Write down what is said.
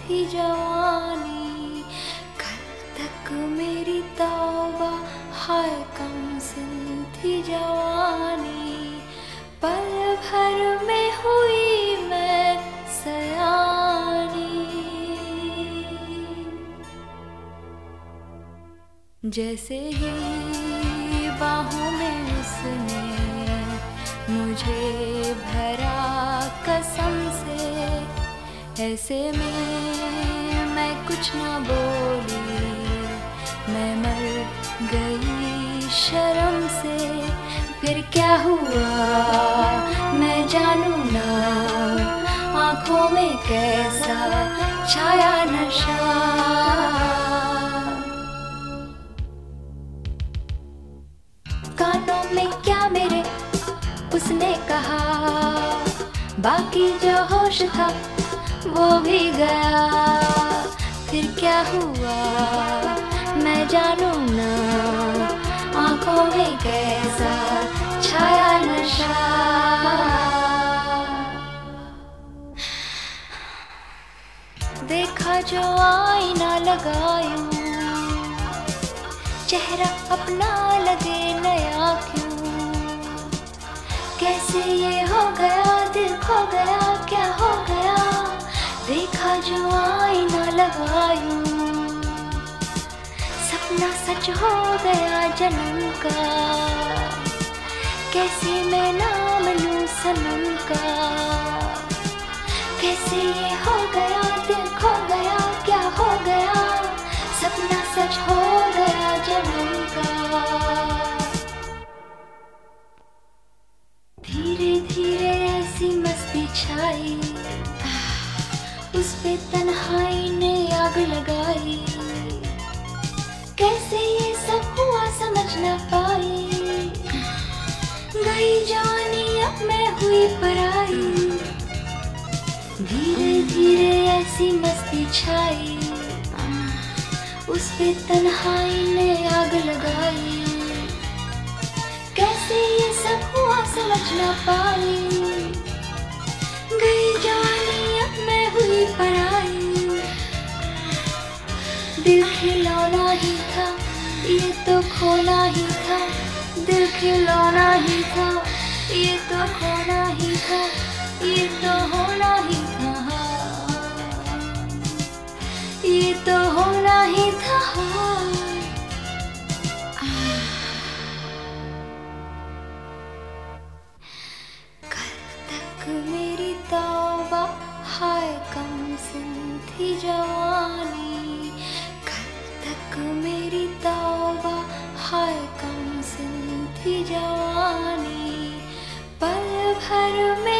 थी जवानी, कल तक मेरी तौबा हाय कम सिन थी जवानी, पल भर में हुई मैं सयानी। जैसे ही बाहों में उसने मुझे भरा कसम से, ऐसे में मैं कुछ ना बोली, मैं मर गई शर्म से। फिर क्या हुआ मैं जानू ना, आँखों में कैसा छाया नशा। कानों में क्या मेरे उसने कहा, बाकी जो होश था वो भी गया। फिर क्या हुआ मैं जानू ना, आँखों में कैसा छाया नशा। देखा जो आईना लगायूं, चेहरा अपना लगे नया क्यों। कैसे ये हो गया, दिल खो गया, क्या हो गया। देखा जो आईना लगायूं, सपना सच हो गया जन्म का। कैसे मैं नाम लूं सनम का। कैसे ये हो गया, दिल खो गया, क्या हो गया। सपना सच हो गया जन्म का। धीरे धीरे ऐसी मस्ती छाई, उस पे तन्हाई ने आग लगाई। कैसे ये सब हुआ समझ न पाई, गई जानी अब मैं हुई पराई। धीरे धीरे ऐसी मस्ती छाई, उस पे तन्हाई ने आग लगाई। कैसे ये सब हुआ समझ न पाई, गई जानी अब मैं हुई पराई। दिल खिलौना ही था ये तो खोना ही था, दिल खिलौना ही था ये तो खोना ही था, ये तो होना ही था, ये तो होना ही था। कल तक मेरी तौबा हाय कम सिन थी जवानी, कल तक मेरी तौबा हाय कम सिन थी जवानी, पल भर में